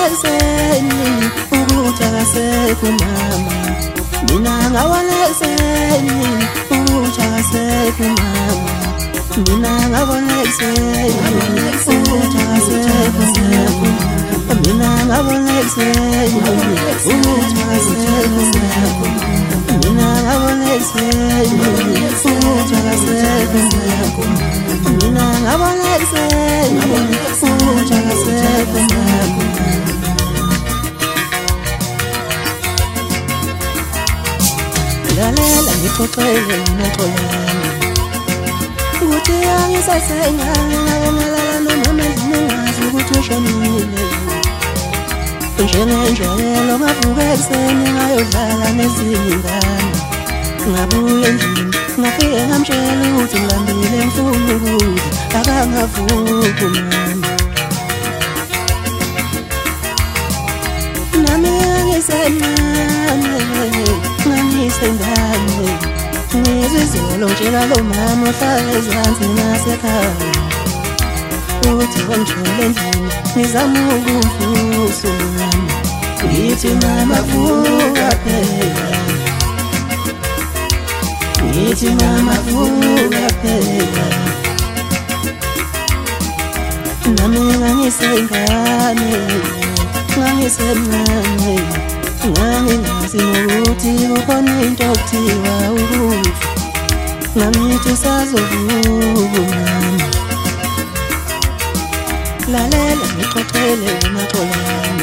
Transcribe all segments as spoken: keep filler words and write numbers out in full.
ngawaneliseni ukuthi akasekho mama, mina ngawaneliseni ukuthi akasekho mama, mina ngawaneliseni ukuthi akasekho mama, mina ngawaneliseni ukuthi akasekho mama, mina ngawaneliseni ukuthi akasekho mama, mina ngawaneliseni ukuthi akasekho mama. Lalela ngixoxele ngixolele ukuthi angisasengane ngalala noma ngingazi ukuthi ushonile. Njengenjwayelo ngavuka ekuseni ngayodlala nezinye ingane, ngabuya endlini ngafike ngamtshela ukuthi ngilambile ngifuna ukudla, akangavuki mama. Nami ngangisencane ngangisengane, ngizizolo ngitshela lo mama ohlala ezansi ngasekhaya ukuthi wangitshela endlini ngizama ukumvusa mama, ngithi mama vuka phela, ngithi mama vuka phela. Nami ngangisengane ngangisemncane, ngangingazi nokuthi kukhona into okuthiwa ukufa, ngangithi usazovuka mama. Lalela ngixoxele ngixolele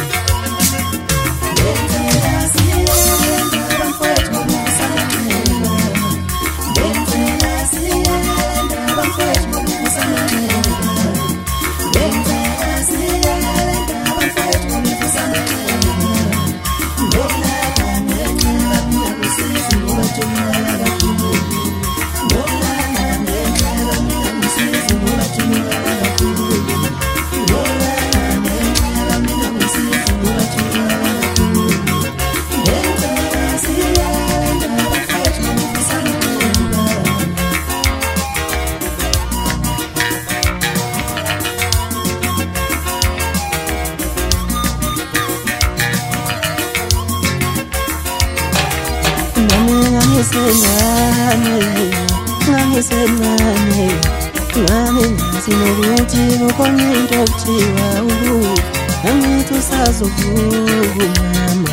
ngangisencane, ngangisencane, ngangingazi nokuthi kukhona into okuthiwa ukufa, ngangithi usazovuka mama.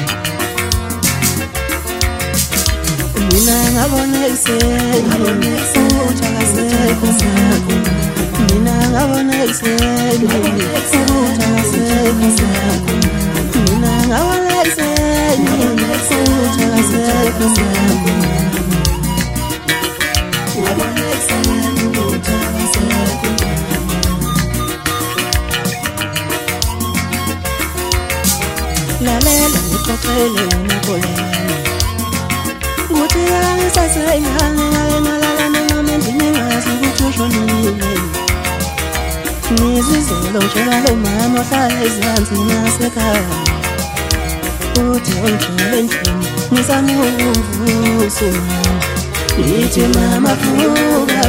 Mina ngabona ekuseni ukuthi akasekho mama, mina ngabona ekuseni ukuthi akasekho mama, mina ngabona ekuseni ukuthi akasekho mama. Lalela ngixoxele ngixolele ukuthi angisasengane ngalala noma ngingazi ukuthi ushonile. Ngizizolo ngitshela lo mama ohlala ezansi ngasekhaya ukuthi ungitshele endlini ngizama ukumvusa mama, ngithi mama vuka